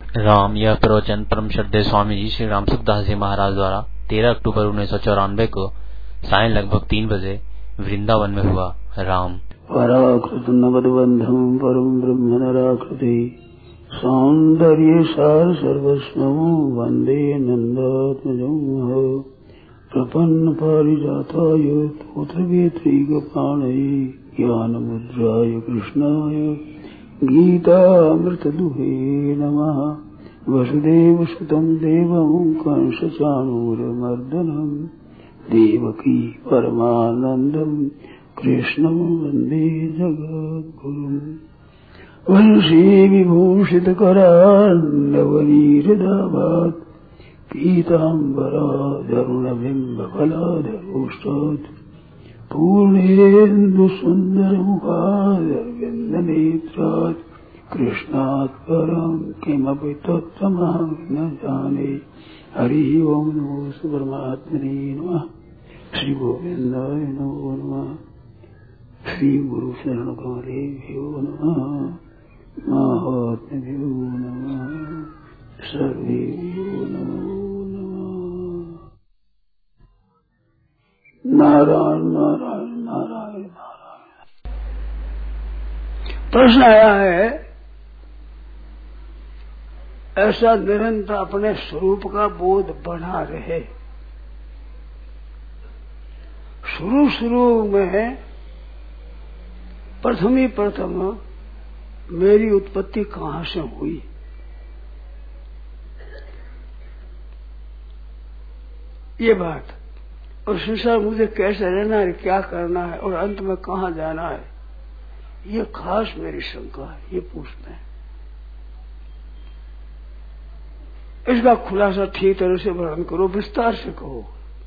राम यह प्रवचन परम श्रद्धेय स्वामी जी श्री राम सुखदास जी महाराज द्वारा 13 अक्टूबर 1994 को सायं लगभग 3 बजे वृंदावन में हुआ। राम पराकृत नवदबंधम परम ब्रह्म नराकृति सौंदर्य सार सर्वस्वं वंदे नंदात्मजं प्रपन्न पारिजाताय तोत्रवेत्रैकपाणये ज्ञानमुद्राय कृष्णाय गीतामृतदुहे नमः। वसुदेवसुतं देवं कंसचाणूरमर्दनं देवकी परमानन्दं कृष्णं वन्दे जगद्गुरुम्। वंशी विभूषितकरान्नवनीरदाभात् पीताम्बराधरुणबिम्बफलाधरोष्टात् पूर्णेन्दुसुन्दरमुखादरविन्दनेत्रात् कृष्णात् परं किमपि तत्त्वमहं न जाने। हरिः ओं नमो परमात्मने नमः। श्री गोविन्दाय नमो नमः। श्री गुरु शरण कमलेभ्यो नमः। महात्म्यो नमः। सर्वेभ्यो नमो नमः। नारायण नारायण नारायण नारायण। प्रश्न आया है, ऐसा निरंतर अपने स्वरूप का बोध बना रहे। शुरू में प्रथम मेरी उत्पत्ति कहाँ से हुई, ये बात, और संसार मुझे कैसे रहना है, क्या करना है और अंत में कहाँ जाना है, ये खास मेरी शंका है। ये पूछते हैं, इसका खुलासा ठीक तरह से वर्णन करो, विस्तार से कहो।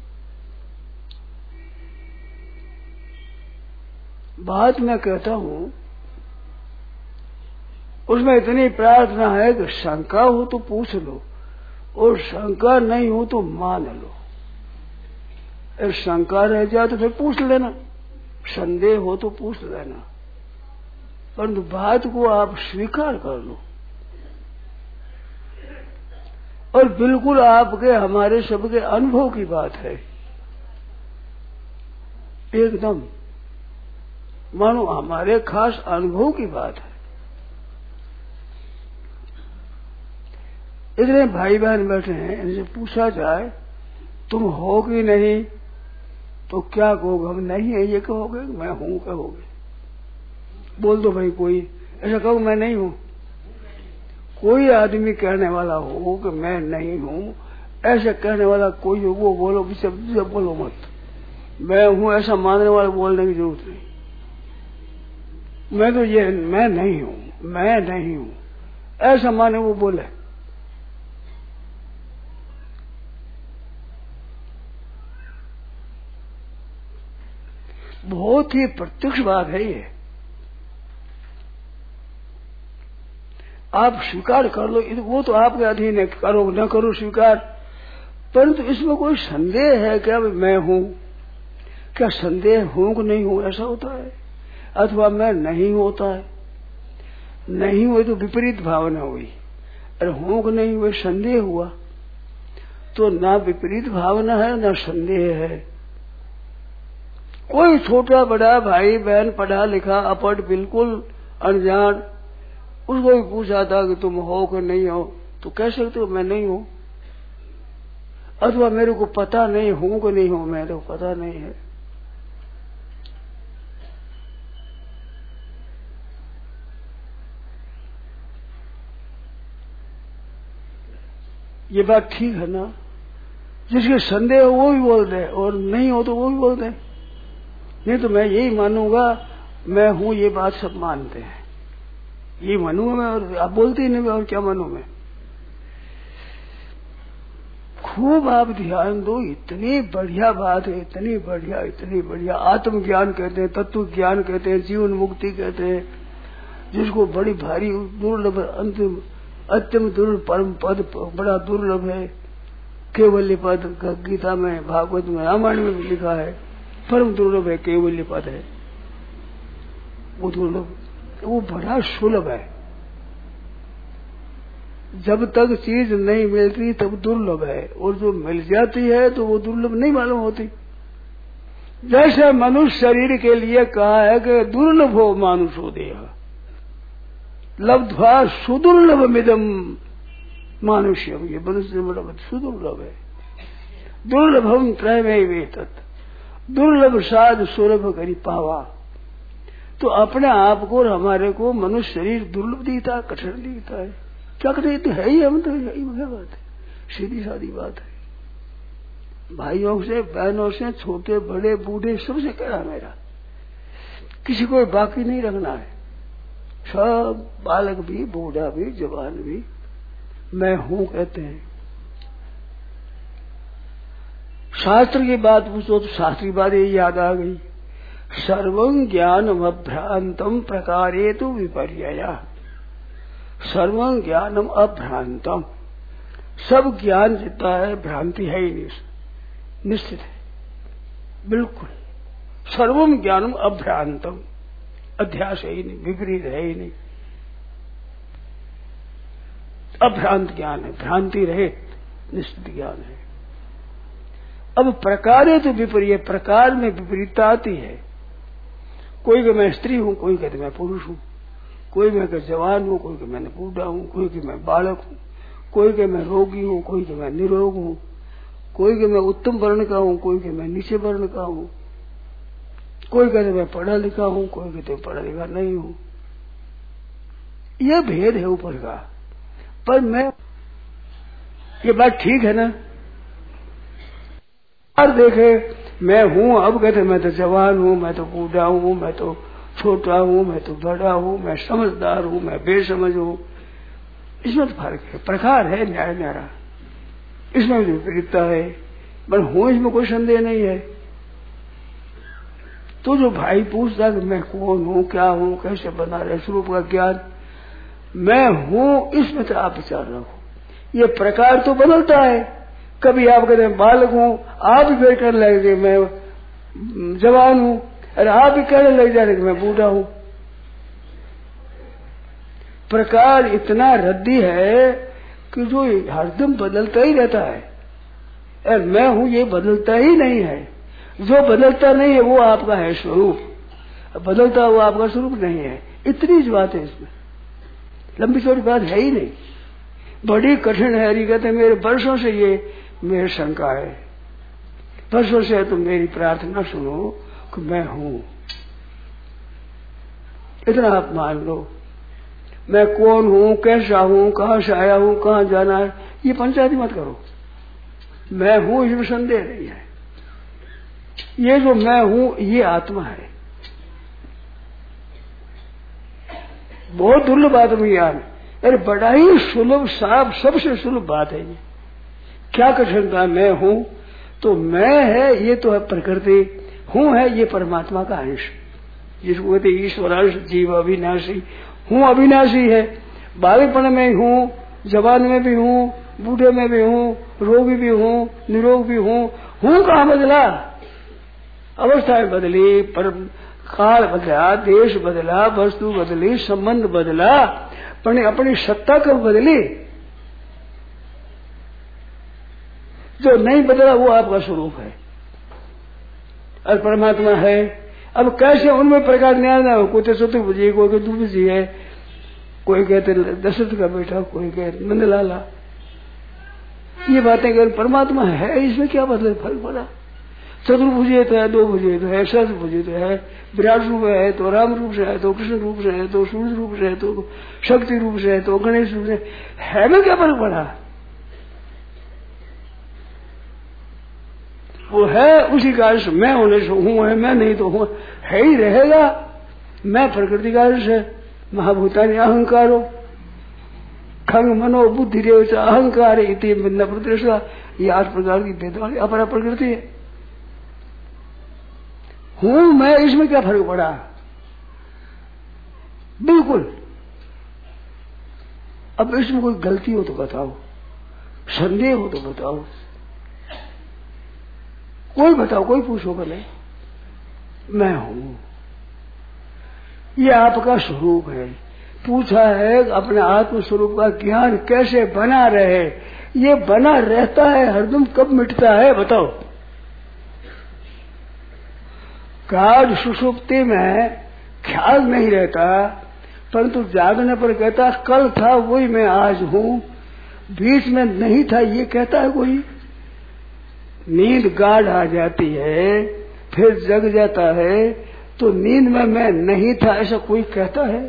बात मैं कहता हूं, उसमें इतनी प्रार्थना है कि शंका हो तो पूछ लो और शंका नहीं हो तो मान लो। अगर शंका रह जाए तो फिर पूछ लेना, संदेह हो तो पूछ लेना, परंतु बात को आप स्वीकार कर लो और बिल्कुल आपके हमारे सबके अनुभव की बात है। एकदम मानो हमारे खास अनुभव की बात है। इतने भाई बहन बैठे हैं, इनसे पूछा जाए तुम हो कि नहीं, तो क्या कहोगे? हम नहीं है ये कहोगे, मैं हूं कहोगे? बोल दो भाई, कोई ऐसा कहो मैं नहीं हूं। कोई आदमी कहने वाला हो कि मैं नहीं हूं, ऐसा कहने वाला कोई हो वो बोलो, बोलो मत। मैं हूं ऐसा मानने वाला बोलने की जरूरत नहीं। मैं तो ये मैं नहीं हूं ऐसा माने वो बोले। बहुत ही प्रत्यक्ष बात है ये, आप स्वीकार कर लो, वो तो आपके अधीन है, करो न करो स्वीकार। परंतु इसमें कोई संदेह है क्या? मैं हूं, क्या संदेह हूं कि नहीं हूं ऐसा होता है? अथवा मैं नहीं होता है, नहीं हुए तो विपरीत भावना हुई, अरे हूं कि नहीं हुए संदेह हुआ, तो ना विपरीत भावना है ना संदेह है। कोई छोटा बड़ा भाई बहन पढ़ा लिखा अपढ़ बिल्कुल अनजान, उसको भी पूछा था कि तुम हो कि नहीं हो, तो कह सकते हो मैं नहीं हूं। अथवा मेरे को पता नहीं हूं कि नहीं हूं, मेरे को पता नहीं है। ये बात ठीक है ना? जिसके संदेह हो वो भी बोल दे और नहीं हो तो वो भी बोल दे। नहीं तो मैं यही मानूंगा मैं हूं, ये बात सब मानते हैं, ये मानूंगा मैं, और आप बोलते ही नहीं, और क्या मानूं मैं? खूब आप ध्यान दो, इतनी बढ़िया बात है, इतनी बढ़िया आत्मज्ञान कहते हैं, तत्व ज्ञान कहते हैं, जीवन मुक्ति कहते हैं, जिसको बड़ी भारी दुर्लभ अंतिम अत्यंत दुर्लभ परम पद बड़ा दुर्लभ है। केवल्य पद गीता में, भागवत में, रामायण में भी लिखा है, परम दुर्लभ है, केवल्य पद है वो दुर्लभ, वो बड़ा सुलभ है। जब तक चीज नहीं मिलती तब दुर्लभ है, और जो मिल जाती है तो वो दुर्लभ नहीं मालूम होती। जैसे मनुष्य शरीर के लिए कहा है कि दुर्लभ हो मानुषो देह, लब्ध्वा सुदुर्लभ मिदम मानुष्यम, ये मनुष्य बड़ा सुदुर्लभ है। दुर्लभम त्रयमेव वेतत, दुर्लभ साध सुलभ करी पावा। तो अपने आप को और हमारे को मनुष्य शरीर दुर्लभ दिखता है, कठिन दिखता है। क्या करें, तो है ही, हम तो यही बात है, सीधी सादी बात है। भाइयों से, बहनों से, छोटे बड़े बूढ़े सबसे कहना मेरा, किसी को बाकी नहीं रखना है। सब बालक भी, बूढ़ा भी, जवान भी मैं हूं कहते हैं। शास्त्र की बात पूछो तो शास्त्री बात ये याद आ गई, सर्वं ज्ञानम अभ्रांतम प्रकारे तो विपर्यया। सर्वं ज्ञानम अभ्रांतम, सब ज्ञान जितना है भ्रांति है ही नहीं, निश्चित है बिल्कुल। सर्वम ज्ञानम अभ्रांतम, अध्यास है ही नहीं, विपरीत है ही नहीं, अभ्रांत ज्ञान है, भ्रांति रहित निश्चित ज्ञान है। अब प्रकारे तो विपरीय, प्रकार में विपरीतता आती है। कोई कि मैं स्त्री हूं, कोई कहते मैं पुरुष हूं, कोई मैं कि जवान हूं, कोई कि मैं बूढ़ा हूं, कोई कि मैं बालक हूं, कोई कि मैं रोगी हूं, कोई कि मैं निरोग हूं, कोई कि मैं उत्तम वर्ण का हूं, कोई कि मैं नीचे वर्ण का हूं, कोई कहते मैं पढ़ा लिखा हूं, कोई कहते पढ़ा लिखा नहीं हूं। यह भेद है ऊपर का। पर मैं, ये बात ठीक है ना? और देखे मैं हूं, अब कहते मैं तो जवान हूं, मैं तो बूढ़ा हूं, मैं तो छोटा हूं, मैं तो बड़ा हूं, मैं समझदार हूं, मैं बेसमझ हूं। इसमें तो फर्क है, प्रकार है न्यारा न्यारा, इसमें विपरीतता है, पर हूं इसमें कोई संदेह नहीं है। तो जो भाई पूछता कि मैं कौन हूं, क्या हूं, कैसे बना रहे स्वरूप का ज्ञान, मैं हूं, इसमें तो आप विचार रखो। ये प्रकार तो बदलता है, कभी आप कहते हैं बालक हूं, आप भी फिर कहने लगे मैं जवान हूं, अरे आप भी कहने लग जा रहे कि मैं बूढ़ा हूं। प्रकार इतना रद्दी है कि जो हरदम बदलता ही रहता है, और मैं हूं ये बदलता ही नहीं है। जो बदलता नहीं है वो आपका है स्वरूप, बदलता हुआ आपका स्वरूप नहीं है। इतनी सी बात है इसमें, लंबी चौड़ी बात है ही नहीं, बड़ी कठिन है। हरि कहते मेरे वर्षों से ये मेरी शंका है, वर्षों से तुम मेरी प्रार्थना सुनो कि मैं हूं, इतना आप मान लो। मैं कौन हूं, कैसा हूं, कहां से आया हूं, कहां जाना है, ये पंचायती मत करो। मैं हूं इसमें संदेह नहीं है। ये जो मैं हूं ये आत्मा है। बहुत दुर्लभ आत्मा ज्ञान, अरे बड़ा ही सुलभ साफ, सबसे सुलभ बात है ये। क्या कठिनता, मैं हूं तो मैं है, ये तो है प्रकृति, हूं है ये परमात्मा का अंश, जिसको कहते ईश्वरांश जीव अविनाशी। हूं अविनाशी है, बालकपन में हूं, जवान में भी हूं, बूढ़े में भी हूं, रोगी भी हूं, निरोग भी हूं। हूं कहां बदला, अवस्थाएं बदली, पर काल बदला, देश बदला, वस्तु बदली, संबंध बदला, पर अपनी सत्ता कब बदली? जो नहीं बदला वो आपका स्वरूप है और परमात्मा है। अब कैसे उनमें प्रकार न्याय ना हो, कोई तो चतुर्भुजी, कोई तो दुर्भुजी है, कोई कहते दशरथ का बेटा, कोई कहते नंदलाला। ये बातें कर परमात्मा है, इसमें क्या बदले फर्क पड़ा? चतुर्भुजी तो है, दो भुजी तो है, सहस्त्रभुजी तो है, विराट रूप है तो राम रूप से है, तो कृष्ण रूप से है, तो सूर्य रूप से है, तो शक्ति रूप से है, तो गणेश रूप से है, में क्या फर्क पड़ा? वो है उसी का अंश, मैं होने से हूं है, मैं नहीं तो हूं है ही रहेगा। मैं प्रकृति का अंश है, महाभूतानि अहंकारो खंग मनो बुद्धि रेव अहंकार इति बिंदा प्रदेशा, ये 8 प्रकार की भेद वाली अपरा प्रकृति है। हूं मैं, इसमें क्या फर्क पड़ा? बिल्कुल। अब इसमें कोई गलती हो तो बताओ, संदेह हो तो बताओ, कोई बताओ, कोई पूछो भले। मैं हूं, ये आपका स्वरूप है। पूछा है अपने आत्म स्वरूप का ज्ञान कैसे बना रहे। ये बना रहता है हरदम, कब मिटता है बताओ। गाढ़ सुषुप्ति में ख्याल नहीं रहता, परंतु जागने पर कहता कल था वही मैं आज हूं, बीच में नहीं था ये कहता है कोई। नींद गाढ़ आ जाती है फिर जग जाता है, तो नींद में मैं नहीं था ऐसा कोई कहता है?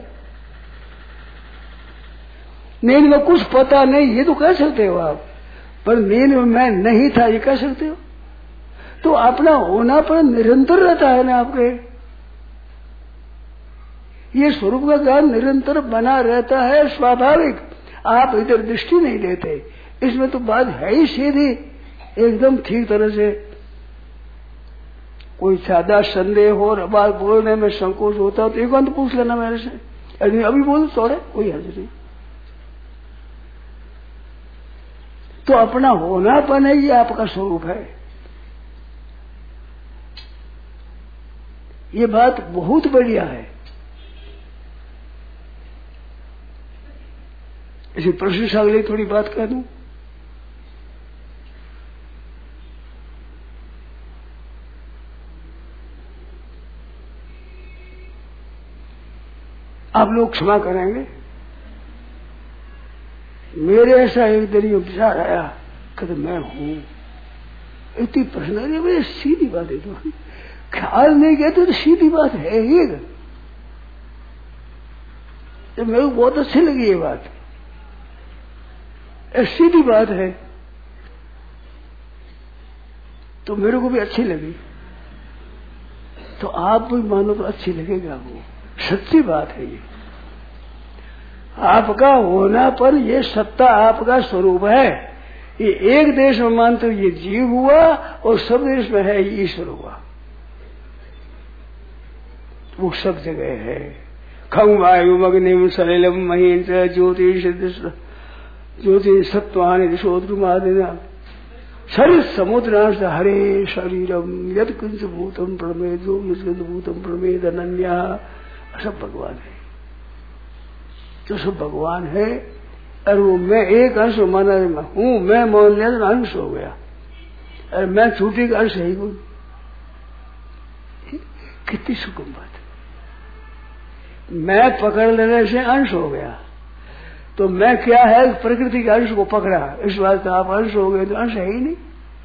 नींद में कुछ पता नहीं ये तो कह सकते हो आप, पर नींद में मैं नहीं था ये कह सकते हो? तो अपना होना पर निरंतर रहता है ना आपके। ये स्वरूप का ज्ञान निरंतर बना रहता है, स्वाभाविक। आप इधर दृष्टि नहीं देते, इसमें तो बात है ही सीधी एकदम ठीक तरह से। कोई सादा संदेह हो और बात बोलने में संकोच होता हो तो एक बार तो पूछ लेना मेरे से, अभी बोल थोड़े कोई हर्ज नहीं। तो अपना होनापन है, ये आपका स्वरूप है। ये बात बहुत बढ़िया है। इसी प्रशंसा के लिए थोड़ी बात कह दूं। आप लोग क्षमा करेंगे, मेरे ऐसा एक दिन विचार आया कि मैं हूं, इतनी प्रश्न है, मेरे सीधी बात है, तो ख्याल नहीं कहते तो सीधी बात है ही। तो मेरे को बहुत अच्छी लगी ये बात, सीधी बात है, तो मेरे को भी अच्छी लगी। तो आप भी मानो तो अच्छी लगेगा, वो सच्ची बात है। ये आपका होना पर ये सत्ता आपका स्वरूप है। ये एक देश में मानते ये जीव हुआ और सब देश में है ये ईश्वर हुआ, वो सब जगह है। खम वायु अग्निम सलिलम महीन ज्योति सत्वानि दिशोद्रुमादिना शरीर समुद्रांश हरे शरीरम यद किंच भूतम प्रमेदो यद भूतम प्रमेद अनन्या। सब भगवान है, जो सब भगवान है। और वो मैं एक अंश माना हूं, मैं मान लिया तो अंश हो गया, और मैं छूटी का अंश है कोई। कितनी सुगम बात है। मैं पकड़ लेने से अंश हो गया, तो मैं क्या है प्रकृति के अंश को पकड़ा, इस बात आप अंश हो गए तो अंश है ही नहीं।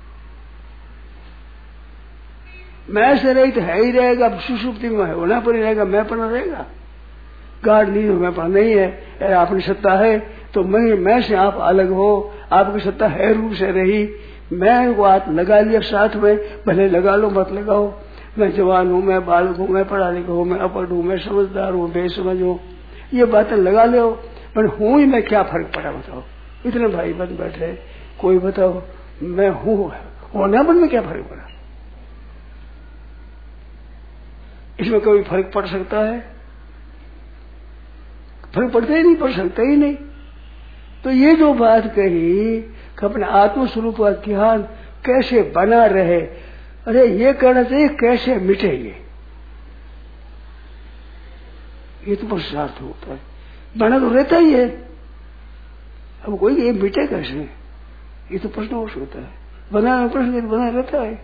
मैं से नहीं तो है ही रहेगा, सुषुप्ति में होना पर ही रहेगा, मैं पर रहेगा। गाढ़ नींद में पर नहीं है, अपनी सत्ता है तो मैं से आप अलग हो, आपकी सत्ता है रूप से रही। मैं को हाथ लगा लिया साथ में, भले लगा लो मत लगाओ। मैं जवान हूं, मैं बालक हूं, मैं पढ़ा लिखा हूं, मैं अपढ़ हूं, मैं समझदार हूं, बेसमझ हूं, ये बातें लगा लो, पर हूं ही मैं क्या फर्क पड़ा बताओ। इतने भाई बन बैठे, कोई बताओ मैं हूं, होना बन में क्या फर्क पड़ा? इसमें कोई फर्क पड़ सकता है? फर्क पड़ता ही नहीं, पड़ सकता ही नहीं। तो ये जो बात कही कि अपने आत्म स्वरूप का ज्ञान कैसे बना रहे, अरे ये कहना चाहिए कैसे मिटे ये तो पुरुषार्थ होता है। बना तो रहता ही है, अब कोई ये मिटे कैसे, ये तो प्रश्न हो सकता है। बना प्रश्न बना रहता है।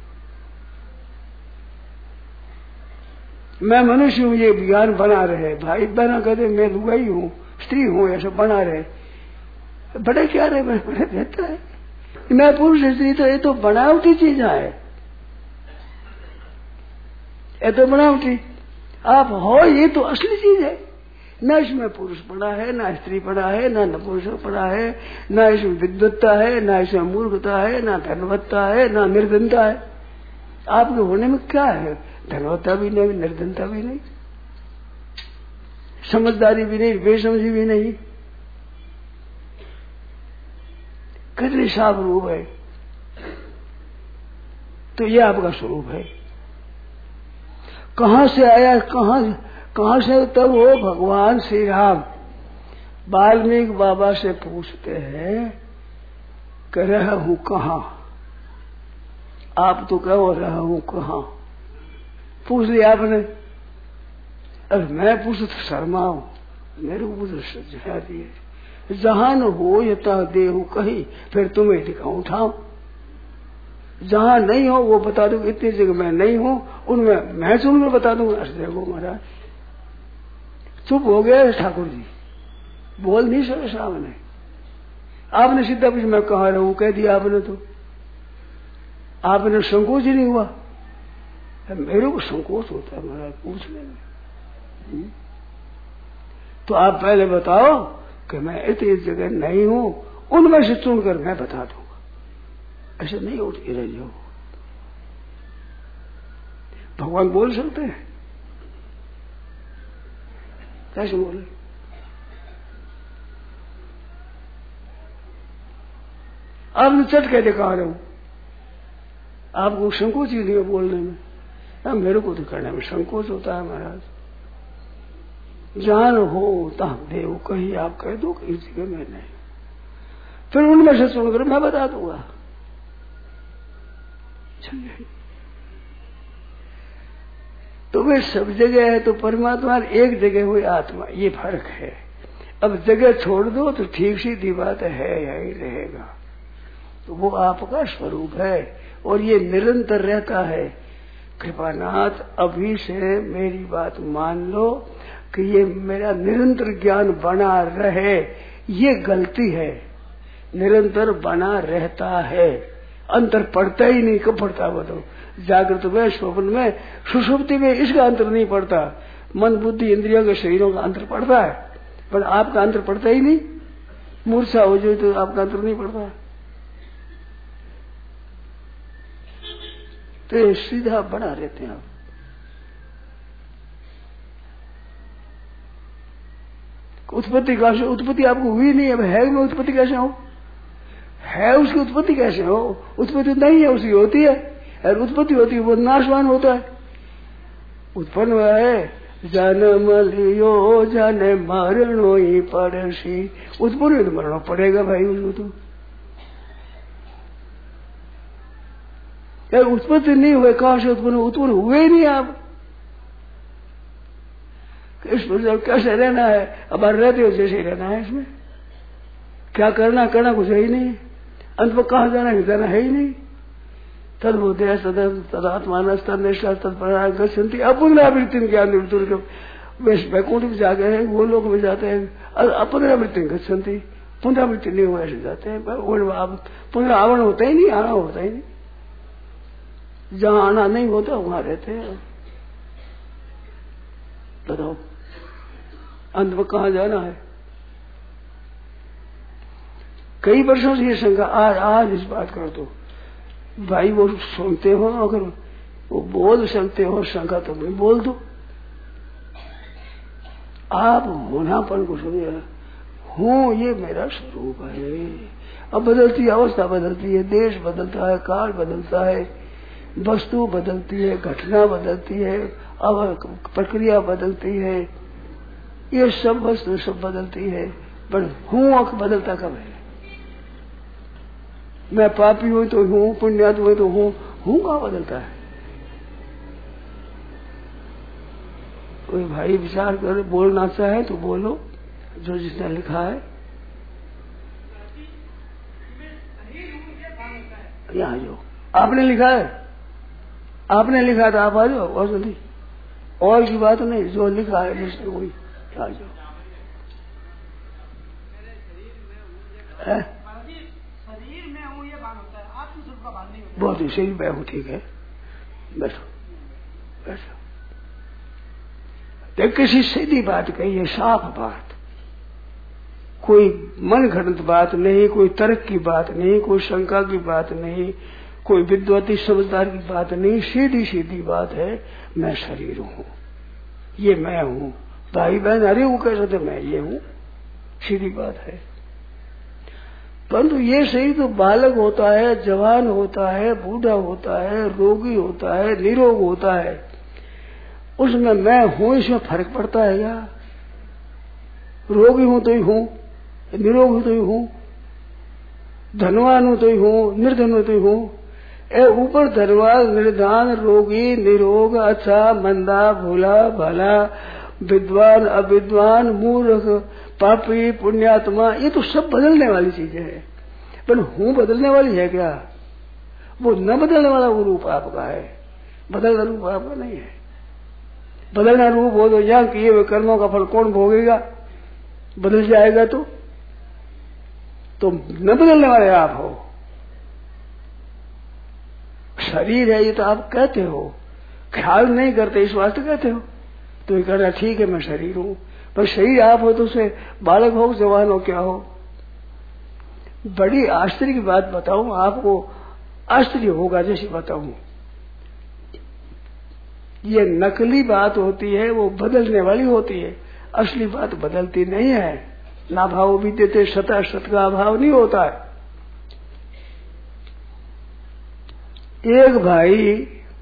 मैं मनुष्य हूं, ये ज्ञान बना रहे। भाई बना कहते मैं लुगाई हूं, स्त्री हूं, ऐसा बना रहे। बड़े क्या रहे, बड़े रहता है। मैं पुरुष स्त्री तो ये तो बनावटी चीज है, ये तो बनावटी। आप हो ये तो असली चीज है। न इसमें पुरुष पड़ा है, न स्त्री पड़ा है, न नपुंसक पड़ा है, न इसमें विद्वत्ता है, न इसमें मूर्खता है, न धनवत्ता है, न निर्धनता है। आपके होने में क्या है? धनवत्ता भी नहीं, निर्धनता भी नहीं, समझदारी भी नहीं, बेसमझी भी नहीं। कितनी साफ रूप है। तो ये आपका स्वरूप है। कहां से आया, कहां से? तब वो भगवान श्री राम वाल्मीकि बाबा से पूछते हैं कि रहा हूं कहां? आप तो कहो रहा हूं कहां? पूछ लिया आपने। अरे मैं पूछू तो शर्माऊं, मेरे को बुझा दिए। जहान हो यथा देहु कही, फिर तुम्हें दिखाऊं ठाव। जहां नहीं हो वो बता दूं, इतनी जगह मैं नहीं हूं, उनमें मैं चुन में बता दूंगा। देखो महाराज चुप हो गए ठाकुर जी, बोल नहीं सके सामने। आपने सीधा पूछ मैं कहाँ रहूं, कह दिया आपने, तो आपने संकोच ही नहीं हुआ। मेरे को संकोच होता है महाराज पूछने में। तो आप पहले बताओ कि मैं इतनी जगह नहीं हूं, उनमें से चुनकर मैं बता दूंगा। ऐसे नहीं उठ के रह जाओ। भगवान बोल सकते हैं? कैसे बोले? आपने चट कह दिखा रहा हूं, आपको संकोच ही नहीं है बोलने में। मेरे को तो करने में संकोच होता है महाराज। जान हो तहाँ देव कहीं आप कह दो कि इस जगह में नहीं, फिर उनमें से सुनकर मैं बता दूंगा। तो वे सब जगह है तो परमात्मा एक जगह हुई आत्मा, ये फर्क है। अब जगह छोड़ दो तो ठीक सीधी बात है, यही रहेगा। तो वो आपका स्वरूप है और ये निरंतर रहता है। कृपानाथ अभी से मेरी बात मान लो कि ये मेरा निरंतर ज्ञान बना रहे, ये गलती है। निरंतर बना रहता है, अंतर पड़ता ही नहीं। कब पड़ता बताओ? जागृत में, स्वप्न में, सुषुप्ति में इसका अंतर नहीं पड़ता। मन बुद्धि इंद्रियों के शरीरों का अंतर पड़ता है, पर आपका अंतर पड़ता ही नहीं। मूर्छा हो जाए तो आपका अंतर नहीं पड़ता। तो ये सीधा बना रहते हैं आप। उत्पत्ति कहां से? उत्पत्ति आपको हुई नहीं है, है में उत्पत्ति कैसे हो? है उसकी उत्पत्ति कैसे हो? उत्पत्ति नहीं है, उसकी होती है। और उत्पत्ति होती है वो नाशवान होता है। उत्पन्न हुआ है जन्म लियो जाने मरणो ही पड़सी। उत्पन्न तो मरना पड़ेगा भाई उसको। तो यार उत्पत्ति नहीं हुए, कहां से उत्पन्न? उत्पन्न हुए ही नहीं आप। इस पर कैसे रहना है? अब रहते हो जैसे रहना है। इसमें क्या करना कुछ है ही नहीं। अंत में कहां जाना है? जाना है ही नहीं। तदबुद्धि तदात्मान तनिष्ठा तत्परायण गच्छन्ति अपनरावृत्ति ज्ञान वैकुंठ में जाके है, वो लोग में जाते हैं अपनरावृत्ति गच्छन्ति। पुनरावृत्ति नहीं हुआ ऐसे जाते हैं। पुनरावरण होता ही नहीं, आना होता ही नहीं। जहां आना नहीं होता वहां रहते हैं। बताओ अंत में कहां जाना है? कई वर्षों से ये शंका, आज इस बात कर दो भाई। वो सुनते हो, अगर वो बोल सकते हो शंका तो मैं बोल दो। आप होनापन को समझे, हूं ये मेरा स्वरूप है। अब बदलती अवस्था बदलती है, देश बदलता है, काल बदलता है, वस्तु बदलती है, घटना बदलती है, अब प्रक्रिया बदलती है, ये सब वस्तु सब बदलती है। पर हूं बदलता कब है? मैं पापी हूं तो हूं, पुण्यात हुए तो हूं कहां बदलता है? कोई भाई विचार कर बोलना चाहे तो बोलो, जो जिसने लिखा है। यहाँ जो आपने लिखा है, आपने लिखा था, आप आ जाओ और जल्दी। और की बात नहीं, जो लिखा है जिसने वही आ जाओ। बहुत ही सही बैठो, ठीक है, बैठो बैठो। देख किसी सीधी बात कही है, साफ बात, कोई मन घड़त बात नहीं, कोई तर्क की बात नहीं, कोई शंका की बात नहीं, कोई विद्वती समझदार की बात नहीं, सीधी सीधी बात है। मैं शरीर हूं, ये मैं हूं। भाई बहन अरे वो कह सकते मैं ये हूं, सीधी बात है। परंतु ये शरीर तो बालक होता है, जवान होता है, बूढ़ा होता है, रोगी होता है, निरोग होता है, उसमें मैं हूं, इसमें फर्क पड़ता है क्या? रोगी हूं तो ही हूं, निरोग हूं तो ही हूं, धनवान हूं तो ही हूं, निर्धन हूं तो ही हूं। ऊपर धनवान, निर्धन, रोगी, निरोग, अच्छा, मंदा, भोला, भला, विद्वान अविद्वान मूर्ख पापी पुण्यात्मा, ये तो सब बदलने वाली चीजें हैं। पर हूं बदलने वाली है क्या? वो न बदलने वाला वो रूप आपका है, बदलना रूप आपका नहीं है। बदलना रूप हो तो यहाँ किए हुए कर्मों का फल कौन भोगेगा? बदल जाएगा तो न बदलने वाले आप हो। शरीर है ये तो आप कहते हो, ख्याल नहीं करते, इस वास्ते कहते हो। तो ये कहना ठीक है मैं शरीर हूं, पर शरीर आप हो तो उसे बालक हो जवान हो क्या हो। बड़ी आश्चर्य की बात बताऊं आपको, आश्चर्य होगा जैसे बताऊं। ये नकली बात होती है, वो बदलने वाली होती है, असली बात बदलती नहीं है। ना भाव भी देते सता सत का अभाव नहीं होता है। एक भाई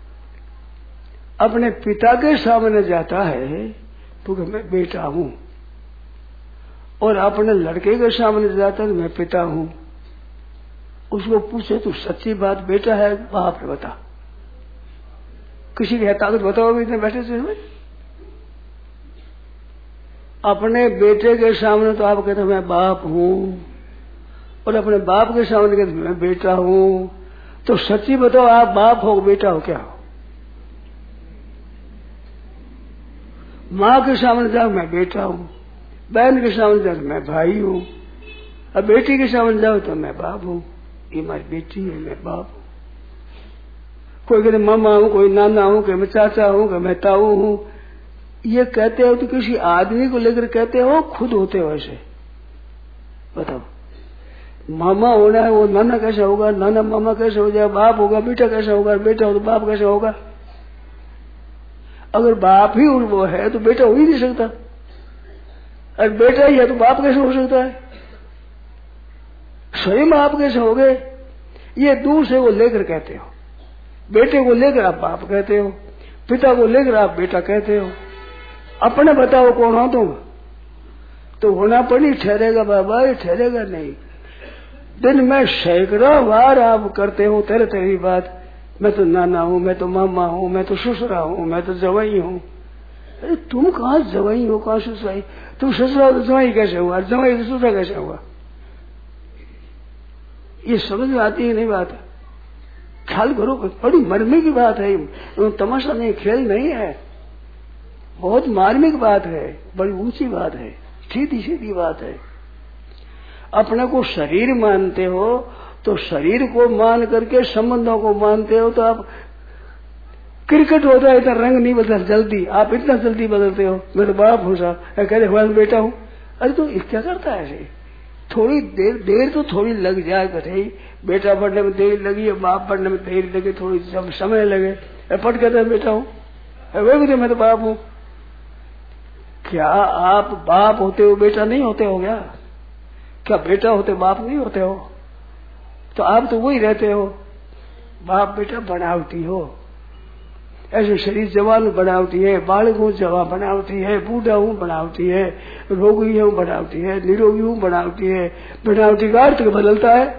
अपने पिता के सामने जाता है तो मैं बेटा हूं, और अपने लड़के के सामने जाता है मैं पिता हूं। उसको पूछे तू सच्ची बात बेटा है बाप है बता। किसी की ताकत बताओ भी इतने बैठे से। अपने बेटे के सामने तो आप कहते मैं बाप हूं, और अपने बाप के सामने कहते मैं बेटा हूं। तो सच्ची बताओ आप बाप हो बेटा हो क्या हो? माँ के सामने जाओ मैं बेटा हूं, बहन के सामने जाओ मैं भाई हूं, अब बेटी के सामने जाओ तो मैं बाप हूं। ये हमारी बेटी है मैं बाप हूं। कोई कहते मामा हूं, कोई नाना हूं, कि मैं चाचा हूं, कि मैं ताऊ हूं। ये कहते हो तो किसी आदमी को लेकर कहते हो, खुद होते हो ऐसे? बताओ, मामा होना है वो नाना कैसे होगा, नाना मामा कैसे हो जाए, बाप होगा बेटा कैसे होगा, बेटा हो तो बाप कैसे होगा? अगर बाप ही वो है तो बेटा हो ही नहीं सकता, अगर बेटा ही है तो बाप कैसे हो सकता है? स्वयं आप कैसे हो गए? ये दूर से वो लेकर कहते हो। बेटे को लेकर आप बाप कहते हो, पिता को लेकर आप बेटा कहते हो। अपने बताओ कौन हो तुम? तो होना पड़ी ठहरेगा बाबा, ये ठहरेगा नहीं। दिन में सैकड़ों बार आप करते हो तेरे तेरी बात, मैं तो नाना हूं, मैं तो मामा हूं, मैं तो ससुरा हूं, मैं तो जवाई हूं। अरे तुम कहाँ जवाई हो, कहाँ ससुराई? तुम ससुरा तो जवाई कैसे हुआ, जवाई तो ससुरा कैसे हुआ? ये समझ में आती है नहीं बात? ख्याल करो, बड़ी मर्मी की बात है, तमाशा नहीं, खेल नहीं है, बहुत मार्मिक बात है, बड़ी ऊंची बात है, सीधी सीधी बात है। अपने को शरीर मानते हो तो शरीर को मान करके संबंधों को मानते हो, तो आप क्रिकेट होता है इतना रंग नहीं बदलता जल्दी, आप इतना जल्दी बदलते हो। मैं तो बाप हूँ साहब, कहते मैं बेटा हूँ। अरे तो क्या करता है ऐसे? थोड़ी देर तो थोड़ी लग जाए कठे, बेटा पढ़ने में देर लगी, बाप पढ़ने में देर लगे, थोड़ी समय लगे, पढ़ कहते बेटा हूँ, वे भी मैं तो बाप हूँ। क्या आप बाप होते हो बेटा नहीं होते हो क्या? क्या बेटा होते बाप नहीं होते हो? तो आप तो वही रहते हो, बाप बेटा बनावटी हो। ऐसे शरीर जवान बनावटी है, बालक हूँ जवान बनावटी है, बूढ़ा हूँ बनावटी है, रोगी हूँ बनावटी है, निरोगी हूँ बनावटी है। बनावटी का अर्थ बदलता है।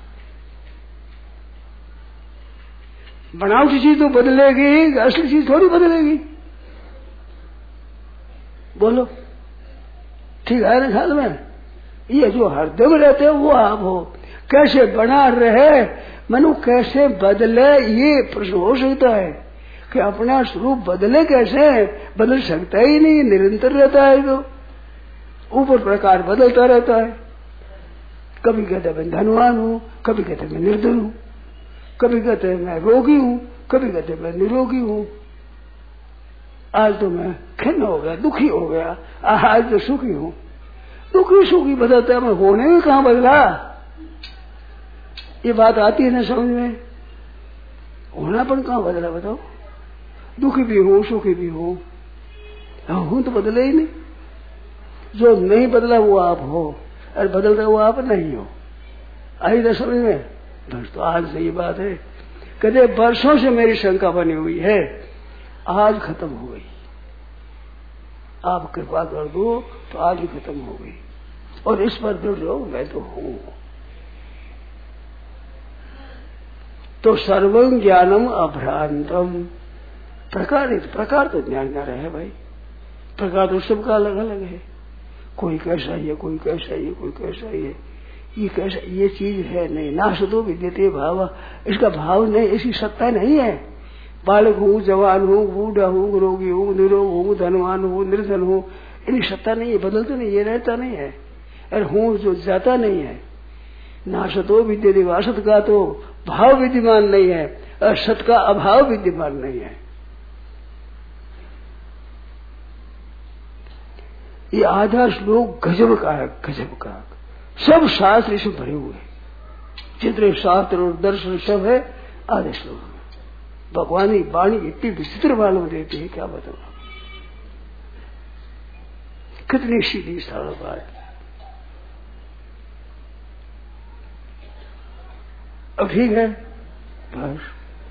बनावटी चीज तो बदलेगी, असली चीज थोड़ी बदलेगी। बोलो ठीक है ना ख्याल में? ये जो हरदम रहते हो वो आप हो। कैसे बना रहे मनु, कैसे बदले, ये प्रश्न हो सकता है कि अपना स्वरूप बदले कैसे? बदल सकता ही नहीं, निरंतर रहता है, तो ऊपर प्रकार बदलता रहता है। कभी कहते मैं धनवान हूँ, कभी कहते मैं निर्धन हूँ, कभी कहते मैं रोगी हूँ, कभी कहते मैं निरोगी हूँ। आज तो मैं खिन्न हो गया, दुखी हो गया, आज तो सुखी हूँ। दुखी सुखी बदलता है, मैं होने में कहाँ बदला? ये बात आती है ना समझ में? होनापन कहाँ बदला बताओ? दुखी भी हूँ सुखी भी हूँ, हूँ तो बदले ही नहीं। जो नहीं बदला वो आप हो, और बदलता वो आप नहीं हो। आई ना समझ में? बस तो आज से ये बात है। कहते वर्षों से मेरी शंका बनी हुई है, आज खत्म हो गई। आप कृपा कर दो तो आज ही खत्म हो गई, और इस पर जुड़ जाओ, मैं तो हूँ। तो सर्वं ज्ञानम अभ्रांतम, प्रकार तो ज्ञान न रहे भाई। प्रकार तो सबका अलग अलग है। कोई कैसा ही है, कोई कैसा ही है, कोई कैसा ही है। ये कैसा, ये चीज है नहीं। नासतो विद्यते भाव, इसका भाव नहीं, ऐसी सत्ता नहीं है। बालक हूँ, जवान हूँ, बूढ़ा हूँ, रोगी हूँ, निरोग हूँ, धनवान हूँ, निर्धन हूँ, इनकी सत्ता नहीं है, बदलता नहीं, ये रहता नहीं है। और हूँ जो जाता नहीं है। नासतो विद्यते, असत का तो भाव विद्यमान नहीं है और सत का अभाव विद्यमान नहीं है। ये आधा श्लोक गजब का है, गजब का। सब शास्त्र इसमें भरे हुए हैं, जितने शास्त्र और दर्शन सब है आधे श्लोक में। भगवान की वाणी इतनी विचित्र मालूम देती है, क्या बताऊं, कितनी सीधी सरल बात। अब ठीक है, बस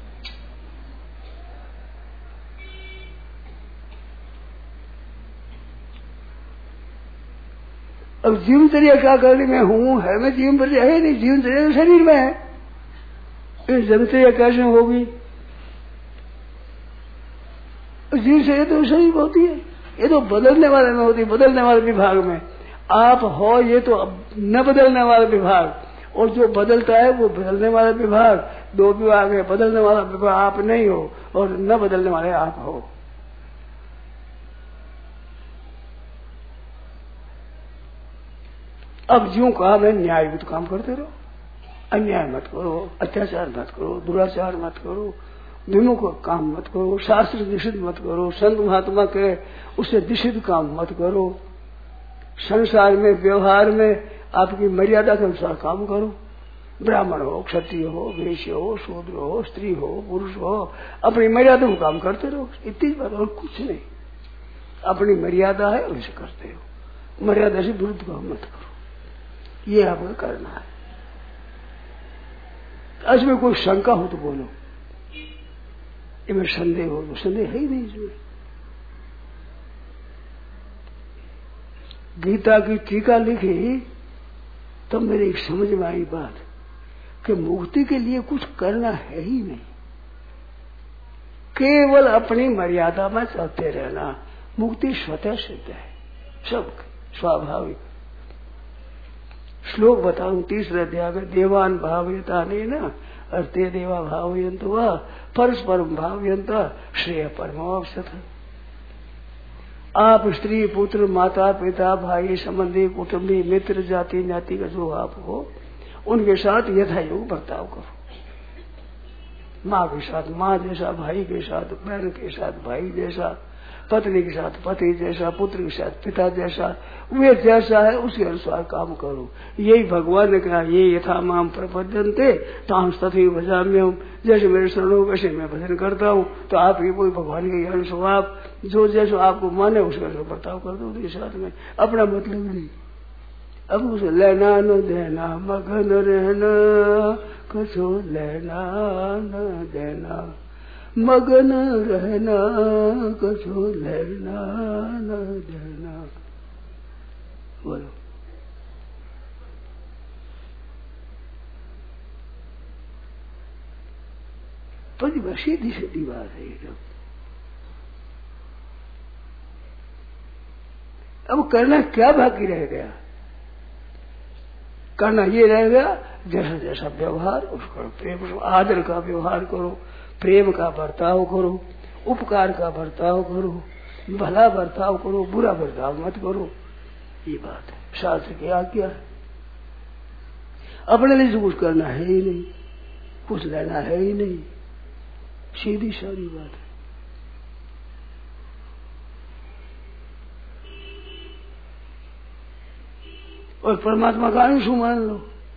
अब जीवनचर्या क्या करनी, मैं हूं है, मैं जीवनचर्या है नहीं, जीवनचर्या तो शरीर में है। जीवनचर्या कैसे होगी? जीवनचर्या तो शरीर में होती है, ये तो बदलने वाले में होती है, बदलने वाले विभाग में आप हो। ये तो न बदलने वाला विभाग, और जो बदलता है वो बदलने वाला विभाग। दो विभाग है, बदलने वाला विभाग आप नहीं हो और न बदलने वाले आप हो। अब ज्यों कहा मैं न्याययुक्त काम करते रहो, अन्याय मत करो, अत्याचार मत करो, दुराचार मत करो, विमुख काम मत करो, शास्त्र निषिद्ध मत करो, संत महात्मा के उससे निषिद्ध काम मत करो, संसार में व्यवहार में आपकी मर्यादा के अनुसार काम करो। ब्राह्मण हो, क्षत्रिय हो, वैश्य हो, शूद्र हो, स्त्री हो, पुरुष हो, अपनी मर्यादा में काम करते रहो, इतनी बात और कुछ नहीं। अपनी मर्यादा है वैसे करते हो, मर्यादा से विरुद्ध काम मत करो, ये आपको करना है। इसमें कोई शंका हो तो बोलो, इसमें संदेह हो तो संदेह है ही नहीं। इसमें गीता की टीका लिखी तो मेरे एक समझ में आई बात कि मुक्ति के लिए कुछ करना है ही नहीं, केवल अपनी मर्यादा में चलते रहना। मुक्ति स्वतः सिद्ध है, सब स्वाभाविक। श्लोक बताऊं, तीसरे अध्याय में देवान भावयता नहीं ना अर्थे देवा भावयंत वह परस्परम भावयंत श्रेय परमावसत। आप स्त्री पुत्र माता पिता भाई संबंधी कुटुंबी मित्र जाति ज्ञाति का जो आप हो उनके साथ यथायोग बर्ताव करो। माँ के साथ माँ जैसा, भाई के साथ बहन के साथ भाई जैसा, पत्नी के साथ पति जैसा, पुत्र के साथ पिता जैसा, वे जैसा है उसके अनुसार काम करो। यही भगवान ने कहा, ये यथा माम प्रपद्यन्ते तां तथैव भजाम्यहम्। जैसे मेरे शरण हो वैसे मैं भजन करता हूँ, तो आप ये कोई भगवान के अंश हो, आप जो जैसा आपको माने उसके अनुसार बर्ताव कर दो। उसके साथ में अपना मतलब नहीं, अब उसे लेना न देना, मगन रहना, कछो लेना न देना, मगन रहना, कछो लेना न देना। बोलो, पर सीधी सीधी बात है ये। अब करना क्या बाकी रह गया? करना ये रह गया जैसा जैसा व्यवहार उसका प्रेम, आदर का व्यवहार करो, प्रेम का बर्ताव करो, उपकार का बर्ताव करो, भला बर्ताव करो, बुरा बर्ताव मत करो। ये बात है, शास्त्र की आज्ञा है। अपने लिए कुछ करना है ही नहीं, कुछ लेना है ही नहीं, सीधी सारी बात है। और परमात्मा का अंश मान लो,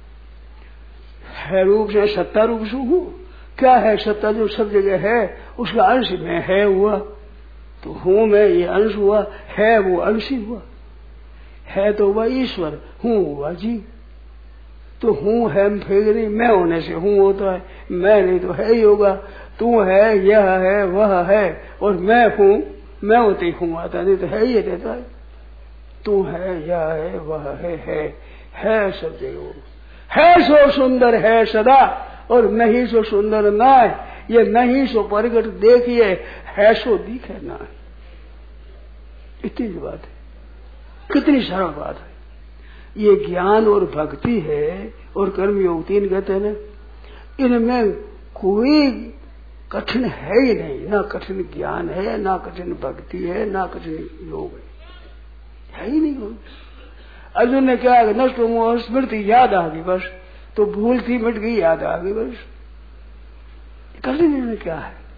है रूप से सत्ता रूप से हूँ। क्या है सत्ता? जो सब जगह है उसका अंश में है हुआ, तो हूँ मैं ये अंश हुआ, है वो अंश ही हुआ। है तो हुआ ईश्वर, हूँ हुआ जीव। तो हूँ है फिर नहीं, मैं होने से हूँ होता है, मैं नहीं तो है ही होगा। तू है, यह है, वह है, और मैं हूँ, मैं होते ही हूँ आता, नहीं तो है ही रहता है। तू है, यह है, वह है सब जगह। है सो सुंदर है सदा, और नहीं सो सुंदर ना। ये नहीं सो प्रगट देखिए, है सो दिखे ना। इतनी बात है, कितनी सरल बात है। ये ज्ञान और भक्ति है और कर्मयोग 3 कहते हैं ना, इनमें कोई कठिन है ही नहीं। ना कठिन ज्ञान है, ना कठिन भक्ति है, ना कठिन योग है ही नहीं कोई। अर्जुन ने क्या है, नष्ट हो स्मृति, याद आ गई बस, तो भूल थी मिट गई, याद आ गई बस। कठिन इनमें क्या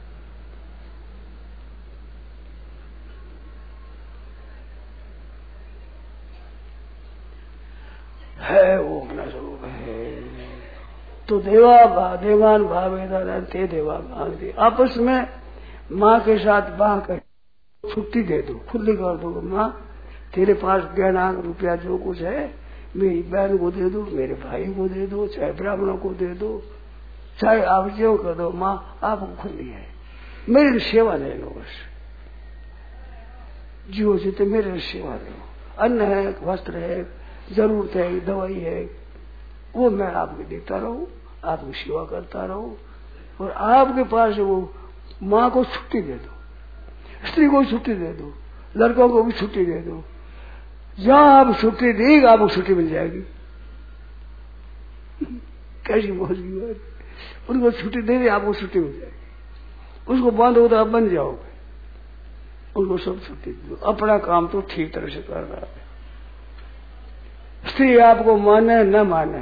है वो अपना स्वरूप है। तो देवान भावेदार ते देवा भागते, आपस में माँ के साथ बाह कर छुट्टी दे दो, खुली कर दो। माँ तेरे पास गहना रुपया जो कुछ है मेरी बहन को दे दो, मेरे भाई को दे दो, चाहे ब्राह्मणों को दे दो, चाहे आप जो कर दो, माँ आपको खुली है, मेरी सेवा ले लो बस। जो जीते मेरे सेवा लो। अन्न है, वस्त्र है, जरूरत है, दवाई है, वो मैं आपको देता रहूं, आपकी सेवा करता रहूं। और आपके पास वो माँ को छुट्टी दे दो, स्त्री को छुट्टी दे दो, लड़कों को भी छुट्टी दे दो। जहां आप छुट्टी देगा आपको छुट्टी मिल जाएगी। कैसी मौज की बात। उनको छुट्टी दे दे, आपको छुट्टी मिल जाएगी। उसको बंद हो तो आप बन जाओगे, उनको सब छुट्टी दो। अपना काम तो ठीक तरह से कर रहा है। स्त्री आपको माने न माने,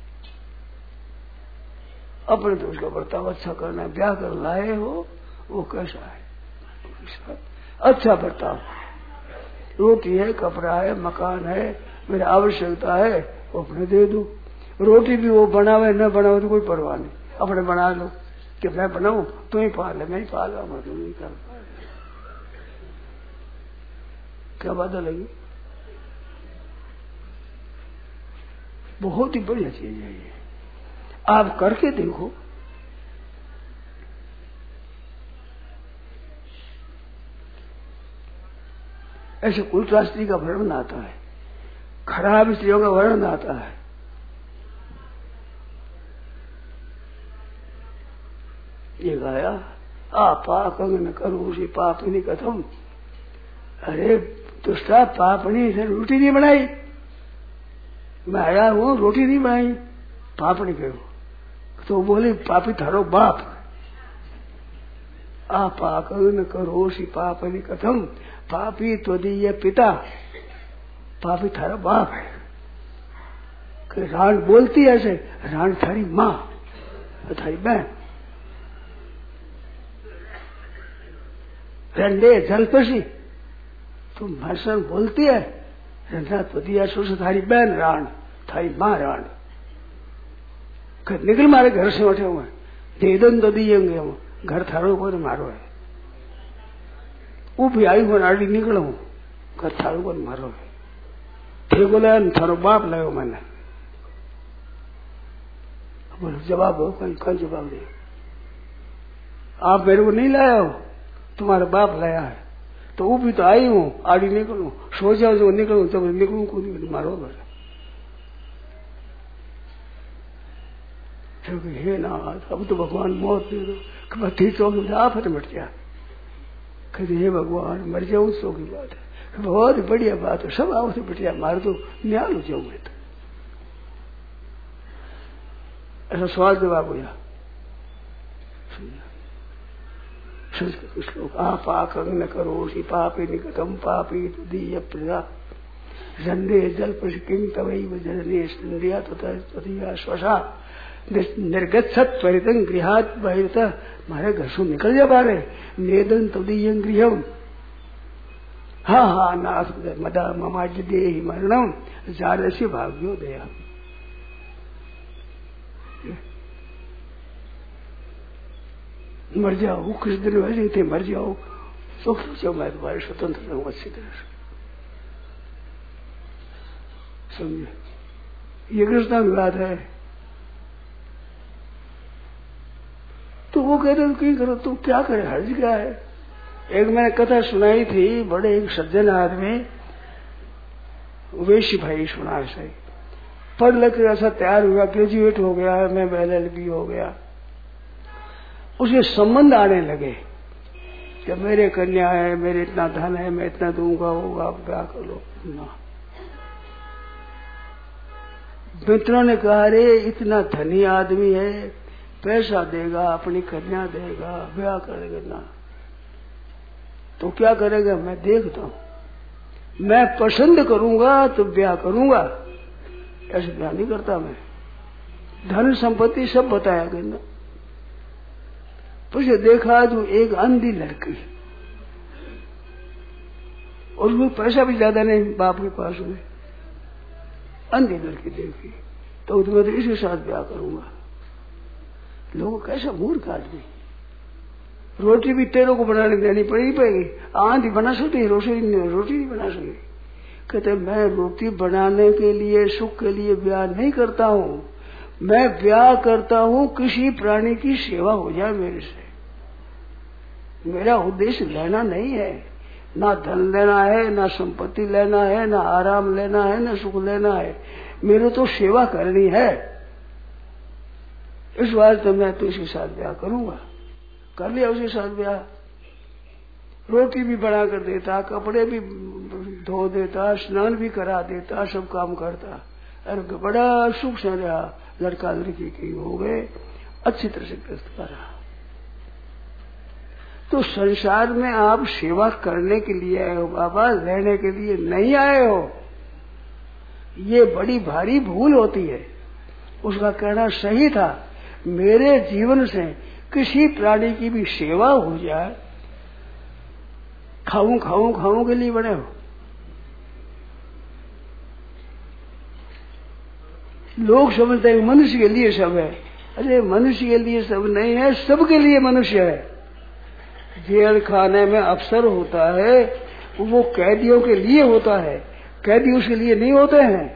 अपने तो उसका बर्ताव अच्छा करना है। ब्याह कर लाए हो वो कैसा है, अच्छा बर्ताव। रोटी है, कपड़ा है, मकान है, मेरी आवश्यकता है, वो अपने दे दो। रोटी भी वो बनावे न बनावे तो कोई परवाह नहीं, अपने बना लो। कि मैं बनाऊं तू ही पाल ले, मैं ही पाल मैं तो नहीं कर पा। क्या बात लगी? बहुत ही बढ़िया चीज है ये, आप करके देखो। ऐसे उल्टा स्त्री का वर्णन आता है, खराब स्त्रियों का वर्णन आता है। ये गाया पाप न करो उसी पाप नहीं कथम। अरे दुष्टा पापनी से रोटी नहीं बनाई, मैं आया हूं रोटी नहीं बनाई, पाप नहीं करो। तो बोले पापी थारो बाप। पाप न करो उसी पाप नहीं कथम, पापी त्वदीय पिता, पापी थारा बाप है। कि रान बोलती ऐसे, रान थारी माँ, थारी बहन। रंडे जलपसी, तुम भाषण बोलती है, रंडा त्वदीय सुस थारी बहन रान, थारी माँ रान। निकल मारे घर से उठे हुए, दे दन तो दिएंगे हम, घर थारो को तो मारो है। वो भी आई हो नाड़ी निकलो, घर थारो को मारो है। थे बोले थारो बाप लायो मैंने। बोलो जवाब हो, कहीं जवाब दे। आप मेरे को नहीं लाया हो, तुम्हारा बाप लाया है। तो वो भी तो आई हूं, आड़ी निकलू, सो जाओ जो निकलू, तब निकलू को नहीं मारो घर। हे ना, अब तो भगवान मौत दे दो, बत्ती चौक में जा फिर मिट जा। कहते हे भगवान मर जाऊं सो की बात है, बहुत बढ़िया बात है, सब आओ से बिटिया मार दो, न्याल हो जाऊं मैं तो। ऐसा सवाल जवाब हुआ। संस्कृत श्लोक पाक न करो सी पापी निकटम पापी दीय प्रजा जंदे जल किम तवैव जननी स्त्रिया तथा स्वसा निर्गछत त्वरितं गृहात् बहिर्तः। मारे घर से निकल जा बारे, नेदन तदीयं गृहम। हा नाथ मदा ममाज देहि मरणम जारस्य भाग्यो दया। मर जाओ, कुछ दिन वैसे थे, मर जाओ, सुख जाओ, मैं तुम्हारे स्वतंत्र रहूं अच्छी तरह से। समझे, ये कृष्णा की बात है। तो वो कहते क्यों करो, तुम क्या करे, हर्ज क्या है। एक मैंने कथा सुनाई थी, बड़े एक सज्जन आदमी, वेशी भाई सुना सही, पढ़ लिख ऐसा तैयार हुआ, ग्रेजुएट हो गया, मैं LLB हो गया, उसे संबंध आने लगे कि मेरे कन्या है, मेरे इतना धन है, मैं इतना दूंगा, होगा, आप क्या करो ना। मित्रों ने कहा रे इतना धनी आदमी है, पैसा देगा, अपनी कन्या देगा, ब्याह करेगा ना, तो क्या करेगा? मैं देखता हूं, मैं पसंद करूंगा तो ब्याह करूंगा, ऐसे ब्याह नहीं करता मैं। धन संपत्ति सब बताया गया। तो देखा तो एक अंधी लड़की, और वो पैसा भी ज्यादा नहीं बाप के पास में, अंधी लड़की देखी तो मैं तो इसके साथ ब्याह करूंगा। लोगों कैसा मूर्ख आदमी, रोटी भी तेरों को बनाने देनी पड़ेगी, आंधी बना सकती है, रोटी नहीं बना सकती। कहते मैं रोटी बनाने के लिए, सुख के लिए ब्याह नहीं करता हूं, मैं ब्याह करता हूं किसी प्राणी की सेवा हो जाए मेरे से। मेरा उद्देश्य लेना नहीं है, ना धन लेना है, ना संपत्ति लेना है, ना आराम लेना है, ना सुख लेना है, मेरे तो सेवा करनी है। इस बार तो मैं तो इसके साथ ब्याह करूंगा। कर लिया उसके साथ ब्याह, रोटी भी बना कर देता, कपड़े भी धो देता, स्नान भी करा देता, सब काम करता। अरे बड़ा सुख से रहा, लड़का लड़की की हो गए, अच्छी तरह से ग्रस्त करा। तो संसार में आप सेवा करने के लिए आए हो बाबा, रहने के लिए नहीं आए हो। ये बड़ी भारी भूल होती है। उसका कहना सही था, मेरे जीवन से किसी प्राणी की भी सेवा हो जाए, खाऊं खाऊं खाऊं के लिए बने हो। लोग समझते हैं मनुष्य के लिए सब है। अरे मनुष्य के लिए सब नहीं है, सबके लिए मनुष्य है। जेल खाने में अफसर होता है, वो कैदियों के लिए होता है, कैदी उसके लिए नहीं होते हैं।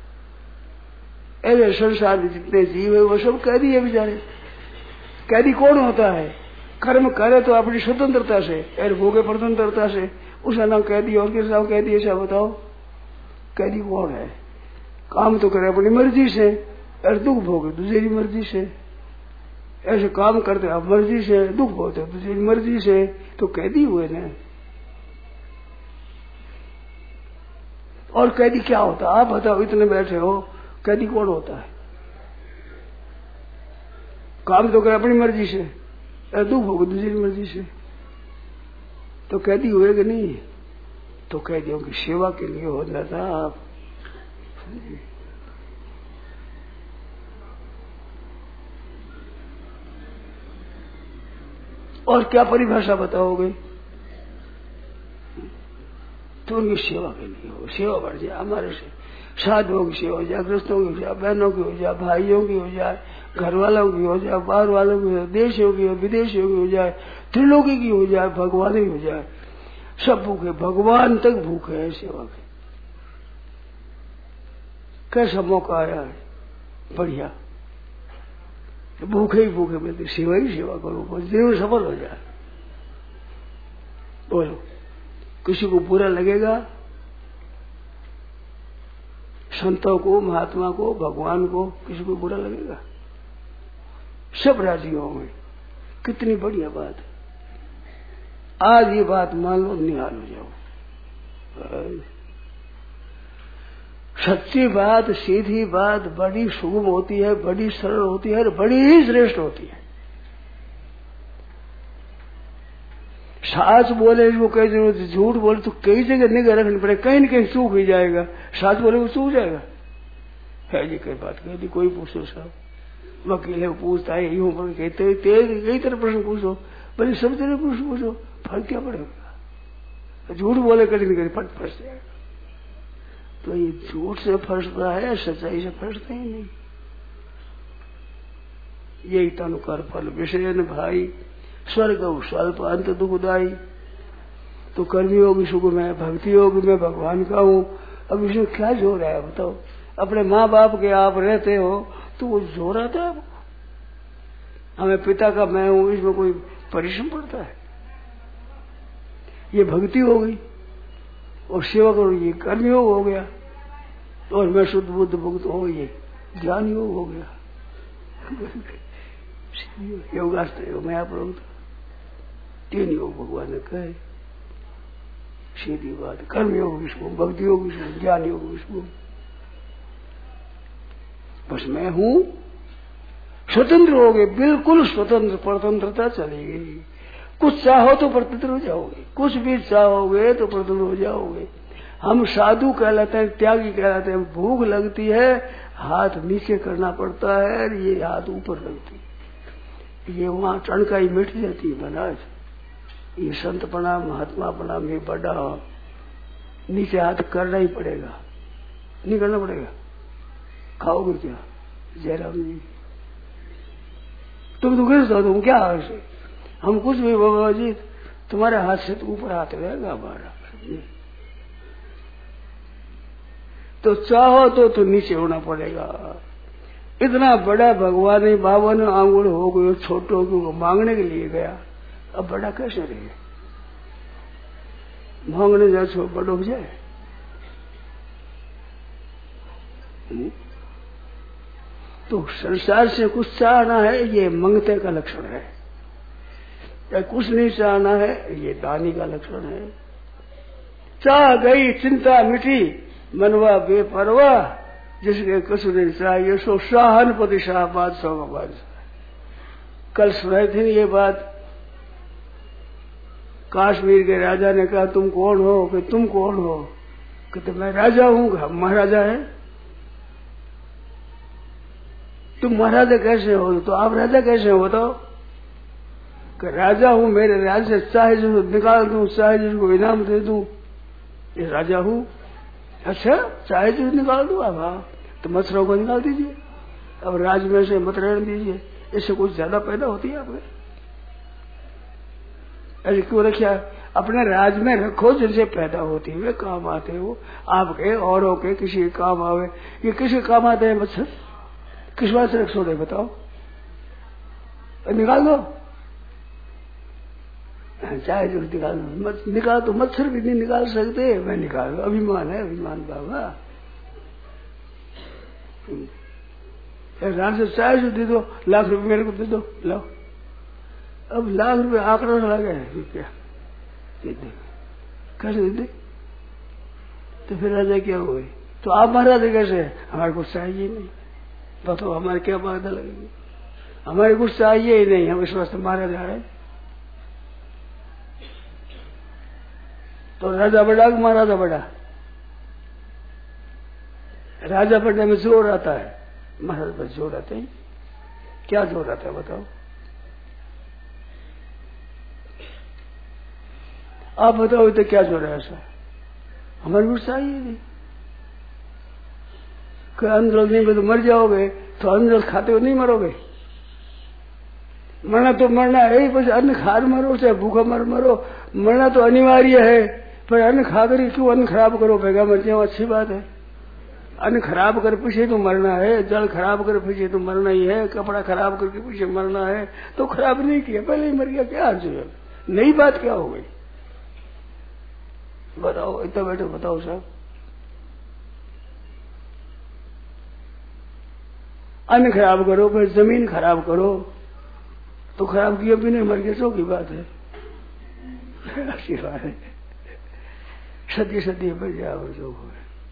ऐसे संसार में जितने जीव है वो सब कैदी है बेचारे। कैदी कौन होता है? कर्म करे तो अपनी स्वतंत्रता से, और भोगे स्वतंत्रता से। उसका नाम कैदी, और किस नाम कैदी? ऐसा बताओ, कैदी कौन है? काम तो करे अपनी मर्जी से, और दुख भोगे दूसरी मर्जी से। ऐसे काम करते आप मर्जी से, दुख भोगते दूसरी मर्जी से, तो कैदी हुए ना। और कैदी क्या होता? आप बताओ, इतने बैठे हो, कैदी कौन होता है? काम तो करे अपनी मर्जी से, और दुख भोगे दूसरी मर्जी से, तो कैदी हुए कि नहीं? तो कैदियों की सेवा के लिए होता था आप। और क्या परिभाषा बताओगे? तो उनकी सेवा के लिए हो, सेवा बढ़ जाए हमारे से। साधुओं की सेवा हो जाए, ग्रस्तों की हो जाए, बहनों की हो जाए, भाइयों की हो जाए, घर वालों की हो जाए, बाहर वालों की हो जाए, देशियों की हो, विदेशियों की हो जाए, त्रिलोकी की हो जाए, भगवान की हो जाए। सब भूखे, भगवान तक भूखे है सेवा के। कैसा मौका आया है, बढ़िया। भूखे ही भूखे मिलते, सेवा ही सेवा करो, जीवन सफल हो जाए। बोलो, किसी को बुरा लगेगा? संतों को, महात्मा को, भगवान को किसी को बुरा लगेगा? सब राजी होंगे। कितनी बढ़िया बात है। आज ये बात मान लो, निहाल हो जाओ। सच्ची बात, सीधी बात बड़ी सुगम होती है, बड़ी सरल होती है, और बड़ी ही श्रेष्ठ होती है। साच बोले वो कई जगह, झूठ बोले तो कई जगह निगाह रखनी पड़े, कहीं न कहीं चूक ही जाएगा। साच बोले वो चूक जाएगा। है जी कोई बात कह दी, कोई पूछो साहब, वकील है वो पूछता है, यूं पर कहते कई तरह प्रश्न पूछो, भले सब तरह प्रश्न पूछो, फर्क क्या पड़ेगा? झूठ बोले कहीं न कहीं फट फंस जाएगा। तो ये झूठ से फंसता है, सच्चाई से फंसता ही नहीं। यही तनुकर फल विषय न भाई, स्वर्ग स्वल्प अंत दुखदाई। तो कर्मयोग सुख में, भक्ति योग में भगवान का हूँ। अब इसमें क्या जोर है बताओ? अपने माँ बाप के आप रहते हो तो वो जोर आता है आपको? हमें पिता का मैं हूँ, इसमें कोई परिश्रम पड़ता है? ये भक्ति हो गई, और सेवा करो ये कर्मयोग हो गया, और मैं शुद्ध बुद्ध भुक्त हो, ये ज्ञान योग हो गया। योगास्त्र योग में आप लोग तीन योग भगवान ने कहे, सीधी बात। कर्म योग विष्णु, भक्ति योग विष्णु, ज्ञान योग विष्णु। बस मैं हूं, स्वतंत्र हो गए, बिल्कुल स्वतंत्र, परतंत्रता चली गई। कुछ चाहो तो परतंत्र हो जाओगे, कुछ भी चाहोगे तो परतंत्र हो जाओगे। हम साधु कहलाते हैं, त्यागी कहलाते हैं। भूख लगती है, हाथ नीचे करना पड़ता है, ये हाथ ऊपर लगती है, ये वहां टणकाई मिट जाती है महाराज। ये संतपना महात्मापना में बड़ा नीचे हाथ करना ही पड़ेगा, नहीं करना पड़ेगा। खाओगे क्या जयराम जी? तुम तो कैसे तुम क्या है? हम कुछ भी बाबा जी, तुम्हारे हाथ से तो ऊपर हाथ रहेगा हमारा। तो चाहो तो नीचे होना पड़ेगा। इतना बड़ा भगवान ही 52 आंगुल हो गए, छोटों को मांगने के लिए गया, अब बड़ा कैसे रहे? मांगने जा छो बड़ो हो जाए। तो संसार से कुछ चाहना है, ये मंगते का लक्षण है। या कुछ नहीं चाहना है, ये दानी का लक्षण है। चाह गई चिंता मिटी, मनवा बेपरवाह, जिसके कुछ नहीं चाहिए सो शाहन पति शाह बादशाह का बादशाह। कल सुनाई थी ये बात, काश्मीर के राजा ने कहा तुम कौन हो? कि तुम कौन हो? कहते मैं राजा हूं। हम महाराजा है? तुम महाराजा कैसे हो? तो आप राजा कैसे हो बताओ? कि राजा हूं, मेरे राज्य से चाहे जिसको निकाल दूं, चाहे जिसको इनाम दे दूं, ये राजा हूं। अच्छा, चाहे जिसको निकाल दूं आप? हाँ, तो मच्छरों को निकाल दीजिए, अब राज में से मत रहने दीजिए। इससे कुछ ज्यादा पैदा होती है आपके? ऐसे क्यों रखिया? अपने राज में रखो, जिनसे पैदा होती है वे काम आते हो। आपके औरों के किसी के काम आवे, ये किसी काम आते हैं मच्छर? किस बात से रख छोड़े बताओ? निकाल दो, चाहे जो निकाल दो। निकाल तो मच्छर भी नहीं निकाल सकते, मैं निकाल दो। अभिमान है, अभिमान बाबा। राज से चाहे जो दे दो, लाख रुपए मेरे को दे दो, लाओ। अब लाख रुपए आंकड़ा लगे क्या कैसे दे? तो फिर राजा क्या हुए? तो आप महाराजा कैसे? हमारे कुछ चाहिए नहीं। बताओ हमारे क्या बाधा लगेगी? हमारे कुछ चाहिए ही नहीं, हम इस वास्ते महाराजा है। तो राजा बड़ा कि महाराजा बड़ा? राजा बनने में जोर आता है, महाराजा पर जोर आता है। क्या जोर आता है बताओ? आप बताओ तो क्या जोर है ऐसा? हमारे कुछ चाहिए नहीं। अंदर नहीं में तो मर जाओगे, तो अंदर खाते हो नहीं मरोगे। मरना तो मरना है ही, बस अन्न खाकर मरो चाहे भूखा मरो, मरना तो अनिवार्य है। पर अन्न खाकर क्यों अन्न खराब करो? भेगा मर जाओ, अच्छी बात है। अन्न खराब कर पीछे तो मरना है, जल खराब कर पीछे तो मरना ही है, कपड़ा खराब करके पीछे मरना है। तो खराब नहीं किया, पहले ही मर गया, क्या अर्थ है? नई बात क्या हो गई बताओ? इतना बैठे बताओ साहब। अन्न खराब करो, फिर जमीन खराब करो, तो खराब किया भी नहीं, मर गया, सो की बात है। अच्छी बात है, सदी सदी बढ़ जाओ जो हो।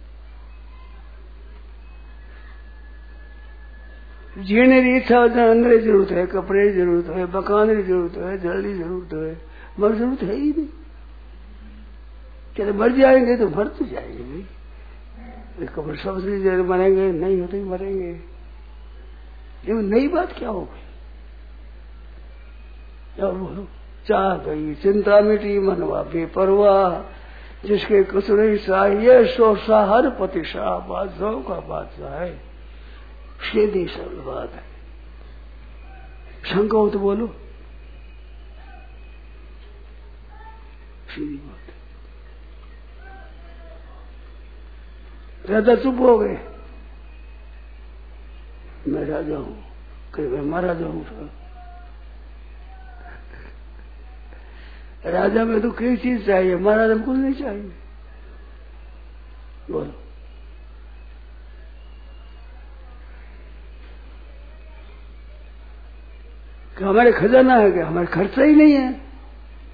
जीने की इच्छा होता है, अंदर की जरूरत है, कपड़े की जरूरत है, मकान की जरूरत है, जल की जरूरत है, मर जरूरत है ही नहीं। कहते मर जाएंगे तो मर तो जाएंगे भाई, कब्र सब मरेंगे, नहीं होते ही मरेंगे। ये नई बात क्या हो गई? चाह गई चिंता मिटी, मनवा बेपरवाह, जिसके कुछ नहीं चाहिए सो शाहर पति शाह बादशाह का बादशाह है। सीधी सरल बात है। शंका हो तो बोलो, सीधी बात है। राजा चुप हो गए, मैं राजा हूं, कहीं मैं महाराजा हूं। राजा में तो कई चीज चाहिए, महाराजा में कुछ नहीं चाहिए। बोलो कि हमारे खजाना है क्या? हमारे खर्चा ही नहीं है।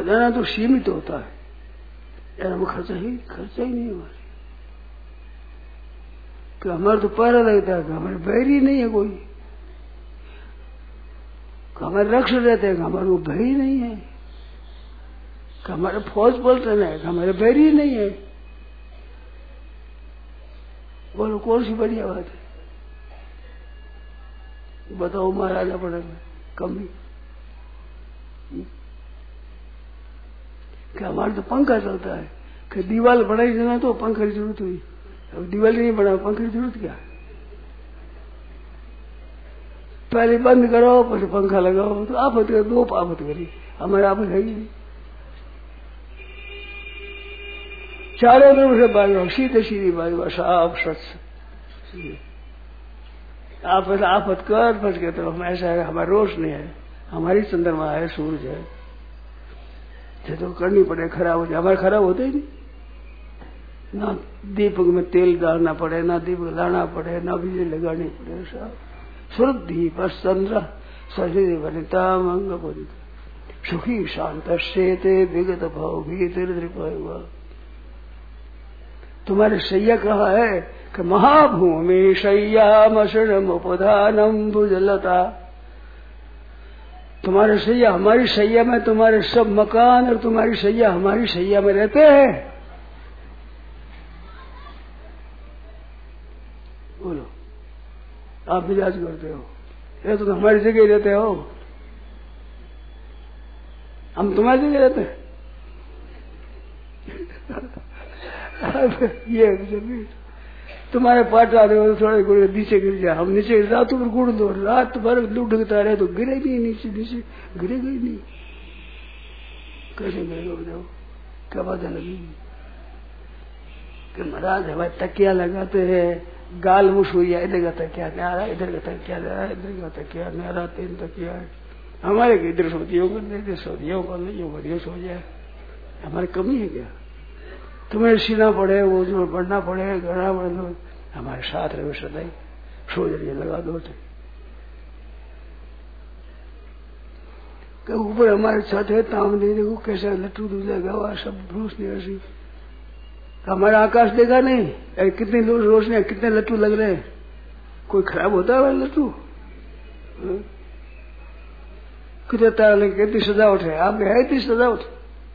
खजाना तो सीमित होता है यार, हम खर्चा ही नहीं हमारे, कि हमारा तो पहरा लगता है कि हमारे बैरी नहीं है कोई, हमारे रक्ष रहते हैं कि हमारे को भय नहीं है, कि हमारे फौज पलटन है कि हमारे बैरी नहीं है। बोलो कौन सी बढ़िया बात है? बताओ महाराजा पड़ेगा कमी कि हमारे तो पंखा चलता है, कि दीवार बनाई जाना तो पंखा की जरूरत हुई, अब दीवार नहीं बना पंखा की जरूरत क्या? पहले बंद करो फिर पंखा लगाओ, तो आफत कर दो आफत करी, हमारे आफत है ही नहीं। चारों तरफ से वायु सीधे सीधी वायु साफ स्वच्छ, आफत कर फंस के तरफ में ऐसा है, हमारा रोश नहीं है, हमारी चंद्रमा है, सूरज है, तो करनी पड़े, खराब हो जाए, हमारे खराब होते ही नहीं, ना दीपक में तेल डालना पड़े, ना दीपक लाना पड़े, ना बिजली लगानी पड़े, सब शुद्धि बस चंद्र शरीर वनिता मंग बोधित सुखी शांत शेते विगत भाव भी हुआ। तुम्हारे सैया कहा है कि महाभूमि शय्या मशरम उपधानम भुजलता, तुम्हारे सैया हमारी सैया में, तुम्हारे सब मकान और तुम्हारी सैया हमारी सैया में रहते हैं। बोलो आप मिजाज करते हो, ये तो हमारी जगह रहते हो, हम तुम्हारी जगह रहते हैं। ये जमीन तुम्हारे पास आ रहे हो तो थोड़े गुड़ नीचे गिर जाए, हम नीचे रातों पर गुड़ दो, रात भर लुढ़कता रहे तो गिरेगी नीचे, नीचे गिरेगा ही नहीं, कैसे गिरेगा बताओ? क्या बात लगेगी कि महाराज हमारे तकिया लगाते हैं, गाल मुश हुई है, इधर का तकिया न्यारा, इधर का तकिया न्यारा, इधर का तकिया न्यारा, 3 तकिया है हमारे, इधर सोतियों कर देते, सोतियों कर नहीं बढ़िया सो जाए, हमारी कमी है क्या? तुम्हें सीना पड़े, वो जो बढ़ना पड़े, गढ़ना पड़े, तो हमारे साथ रहे सदाई, सो जरिए लगा दो तो ऊपर हमारे छत है, ताम नहीं देखो कैसा लट्टू दूल्हा सब रोशनी ऐसी, हमारा आकाश देखा नहीं, कितनी रोशनी, कितने लट्टू लग रहे हैं, कोई खराब होता है लट्टू? कितने तारे, कितनी सजावट है, आपके है इतनी सजावट?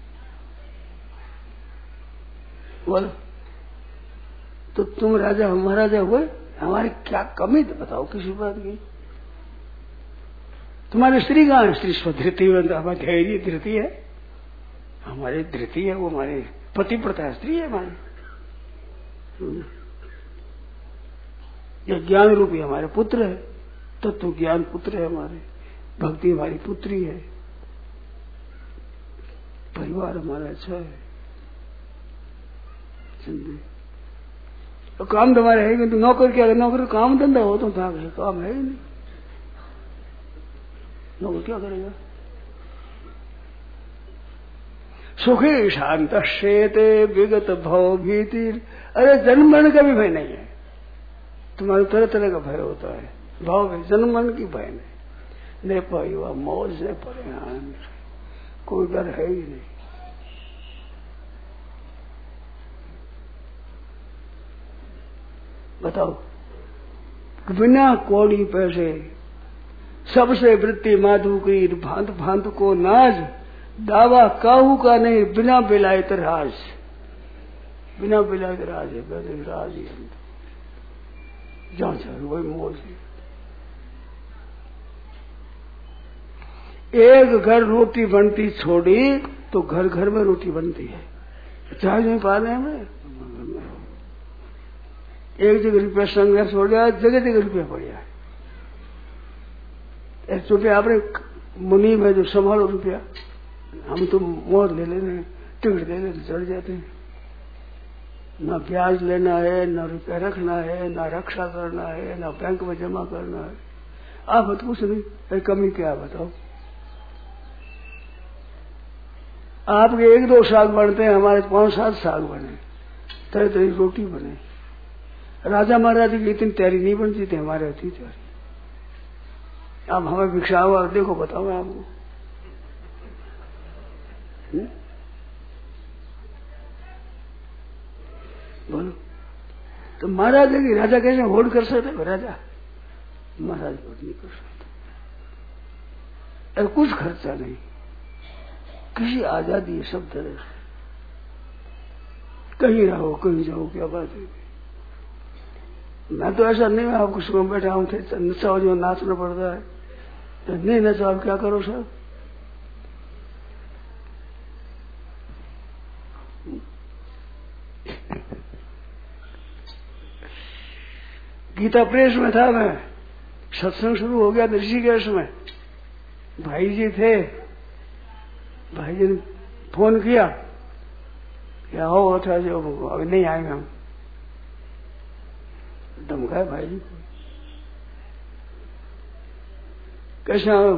बोलो तो तुम राजा हम महाराजा हुए, हमारी क्या कमी तो बताओ किसी बात की? तुम्हारी स्त्री कहाँ है? स्त्री स्वधृति, हमारी धैर्य धृति है, हमारी धृति है, वो हमारे पति प्रथा स्त्री है हमारी, यह ज्ञान रूपी हमारे पुत्र है, तत्व ज्ञान पुत्र है हमारे, भक्ति हमारी पुत्री है, परिवार हमारा अच्छा है। तो काम तुम्हारे है कि नौकर क्या, नौकर काम धंधा हो तो था, काम है ही नहीं, नौकर क्या करेगा? सुखी शांत शेते विगत भव भीति, अरे जन्म मरण का भी भय नहीं है तुम्हारे, तरह तरह का भय होता है, भाव में जन्म मरण की भय नहीं, ले पाई मौज से परिणाम, कोई डर है ही नहीं। बताओ बिना कौड़ी पैसे सबसे वृत्ति माधु की, भांत भांत को नाज, दावा काहू का नहीं, बिना बिलायत राज, बिना बिलायत राज है, वैसे राज ही जहां चाहे वही मौज है। एक घर रोटी बनती छोड़ी तो घर घर में रोटी बनती है, चाहे नहीं पा रहे हैं, एक जगह रुपया संघर्ष हो गया, जगह जगह रुपया पड़ गया, एक रुपया आपने मुनि में जो संभालो रुपया, हम तो मोहर ले लेने, टिकट दे लेते चढ़ जाते हैं, ना ब्याज लेना है, ना रुपया रखना है, ना रक्षा करना है, ना बैंक में जमा करना है, आप कुछ नहीं, कमी क्या बताओ? आपके 1-2 साग बनते हैं, हमारे 5-7 साग बने, तरह तरह की रोटी बने। राजा महाराजा की इतनी तैयारी नहीं बनती थी, हमारे होती तैयारी। अब हमें भिक्षा हुआ देखो, बताओ आपको बोलो तो महाराज है कि राजा कैसे होड़ कर सकते? राजा महाराज होड़ नहीं कर सकते। और कुछ खर्चा नहीं, किसी आजादी सब तरह से, कहीं रहो कहीं जाओ, क्या बात है। मैं तो ऐसा नहीं, आपको सुबह बैठा हूं थे नचाओ, जो नाचना पड़ता है तो नहीं नचाओ, आप क्या करो साहब? गीता प्रेस में था मैं, सत्संग शुरू हो गया ऋषिकेश में। भाई जी थे, भाई जी ने फोन किया कि आओ, अच्छा जो अभी नहीं आएंगे हम। धमकाए भाई जी को, कैसे आओ?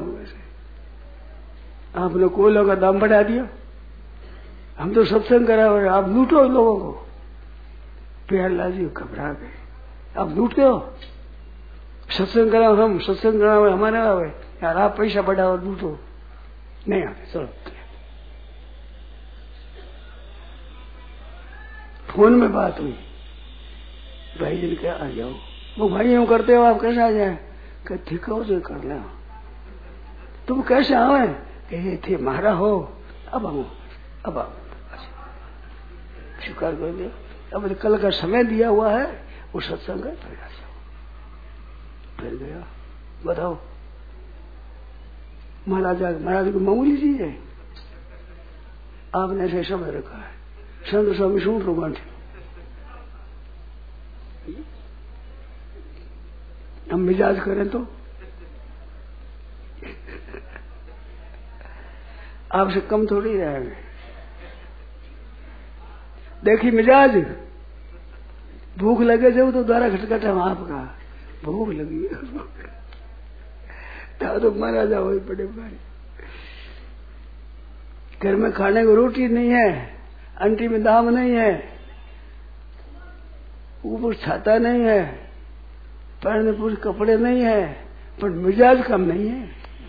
आपने कोयलों का दाम बढ़ा दिया, हम तो सत्संग करा हुआ, आप लूटो लोगों को। प्यारलाल जी घबरा गए, आप लूटते हो? सत्संग करा, हम सत्संग करा हुए हमारे आवे यार, आप पैसा बढ़ाओ लूटो। नहीं आते, चलो। फोन में बात हुई, भाई जी ने कहा आ जाओ। वो भाई यूं करते हो, आप कैसे आ जाए? क्या ठीक हो जो कर ले, तुम कैसे आवे? ये थे मारा हो, अब आओ, अब आओ, स्वीकार कर दिया। अब कल का समय दिया हुआ है, वो सत्संग है, फिर आ जाओ। फिर गया, बताओ महाराज को मामूली चीज है, आपने ऐसे समय रखा है। संत स्वामी शू प्रमाण हम मिजाज करें तो आपसे कम थोड़ी रहेंगे। देखिए मिजाज, भूख लगे जब तो द्वारा खटखटा आपका, भूख लगी तो मारा जाओ बड़े भाई। घर में खाने को रोटी नहीं है, अंटी में दाम नहीं है, ऊपर छाता नहीं है, पहनने पूरे कपड़े नहीं है, पर मिजाज कम नहीं है।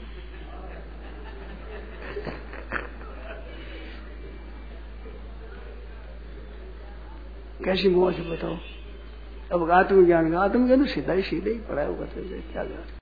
कैसी मौज बताओ। अब आत्मज्ञान का, आत्मज्ञान सीधा ही पड़ा होगा, क्या